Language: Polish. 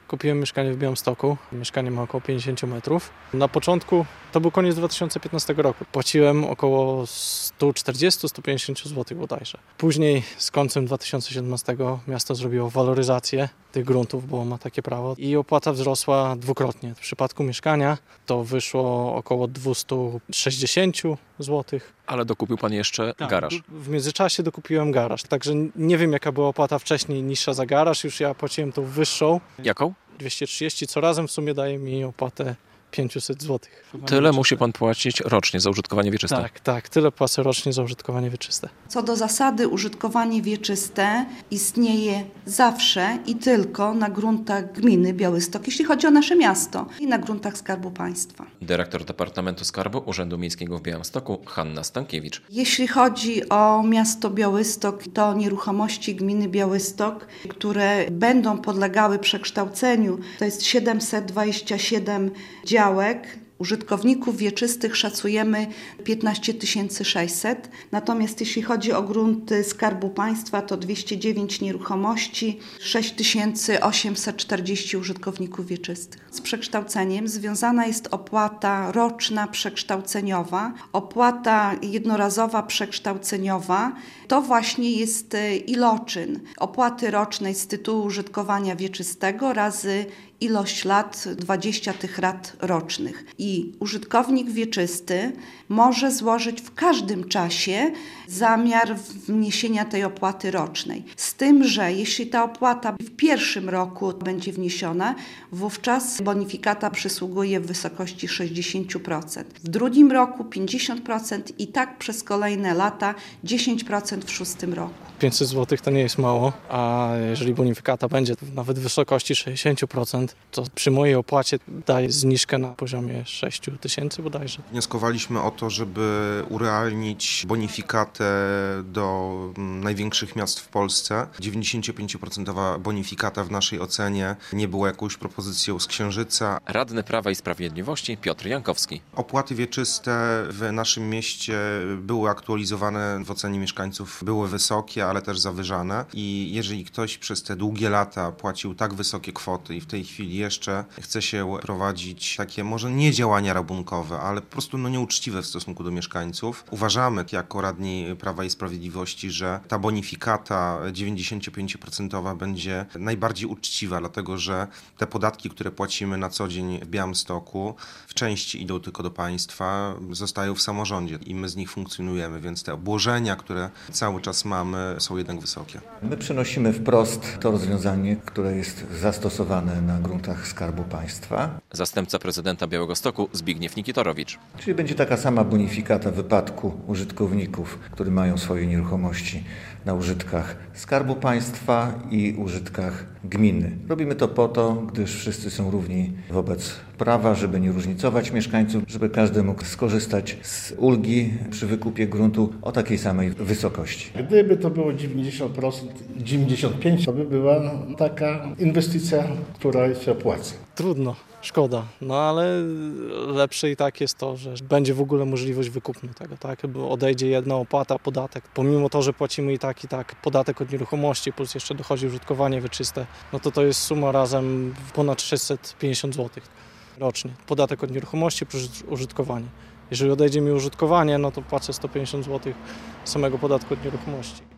Kupiłem mieszkanie w Białymstoku. Mieszkanie ma około 50 metrów. Na początku, to był koniec 2015 roku. Płaciłem około 140-150 zł bodajże. Później z końcem 2017 miasto zrobiło waloryzację tych gruntów, bo ma takie prawo i opłata wzrosła dwukrotnie. W przypadku mieszkania to wyszło około 260 zł. Ale dokupił pan jeszcze garaż. W międzyczasie dokupiłem garaż, także nie wiem jaka była opłata wcześniej niższa za garaż, już ja płaciłem tą wyższą. Jaką? 230, co razem w sumie daje mi opłatę 500 zł. Tyle musi pan płacić rocznie za użytkowanie wieczyste? Tak, tyle płacę rocznie za użytkowanie wieczyste. Co do zasady, użytkowanie wieczyste istnieje zawsze i tylko na gruntach gminy Białystok, jeśli chodzi o nasze miasto, i na gruntach Skarbu Państwa. Dyrektor Departamentu Skarbu Urzędu Miejskiego w Białymstoku Hanna Stankiewicz. Jeśli chodzi o miasto Białystok, to nieruchomości gminy Białystok, które będą podlegały przekształceniu, to jest 727 działek. Użytkowników wieczystych szacujemy 15 600, natomiast jeśli chodzi o grunty Skarbu Państwa, to 209 nieruchomości, 6840 użytkowników wieczystych. Z przekształceniem związana jest opłata roczna przekształceniowa, opłata jednorazowa przekształceniowa. To właśnie jest iloczyn opłaty rocznej z tytułu użytkowania wieczystego razy ilość lat, 20 tych rat rocznych. I użytkownik wieczysty może złożyć w każdym czasie zamiar wniesienia tej opłaty rocznej. Z tym, że jeśli ta opłata w pierwszym roku będzie wniesiona, wówczas bonifikata przysługuje w wysokości 60%. W drugim roku 50% i tak przez kolejne lata 10% w szóstym roku. 500 zł to nie jest mało, a jeżeli bonifikata będzie nawet w wysokości 60%, to przy mojej opłacie daje zniżkę na poziomie 6 tysięcy bodajże. Wnioskowaliśmy o to, żeby urealnić bonifikatę do największych miast w Polsce. 95% bonifikata w naszej ocenie nie była jakąś propozycją z Księżyca. Radny Prawa i Sprawiedliwości Piotr Jankowski. Opłaty wieczyste w naszym mieście były aktualizowane, w ocenie mieszkańców były wysokie, ale też zawyżane i jeżeli ktoś przez te długie lata płacił tak wysokie kwoty i w tej chwili jeszcze chce się prowadzić takie może nie działania rabunkowe, ale po prostu nieuczciwe w stosunku do mieszkańców, uważamy jako radni Prawa i Sprawiedliwości, że ta bonifikata 95% będzie najbardziej uczciwa, dlatego że te podatki, które płacimy na co dzień w Białymstoku, w części idą tylko do państwa, zostają w samorządzie i my z nich funkcjonujemy, więc te obłożenia, które cały czas mamy, są jednak wysokie. My przenosimy wprost to rozwiązanie, które jest zastosowane na gruntach Skarbu Państwa. Zastępca prezydenta Białegostoku Zbigniew Nikitorowicz. Czyli będzie taka sama bonifikata w wypadku użytkowników, którzy mają swoje nieruchomości na użytkach Skarbu Państwa i użytkach gminy. Robimy to po to, gdyż wszyscy są równi wobec prawa, żeby nie różnicować mieszkańców, żeby każdy mógł skorzystać z ulgi przy wykupie gruntu o takiej samej wysokości. Gdyby to było 90%, 95%, to by była taka inwestycja, która się opłaca. Trudno, szkoda, no ale lepsze i tak jest to, że będzie w ogóle możliwość wykupu tego, tak? Bo odejdzie jedna opłata, podatek. Pomimo to, że płacimy i tak podatek od nieruchomości, plus jeszcze dochodzi użytkowanie wieczyste, no to jest suma razem ponad 650 zł rocznie. Podatek od nieruchomości plus użytkowanie. Jeżeli odejdzie mi użytkowanie, no to płacę 150 zł samego podatku od nieruchomości.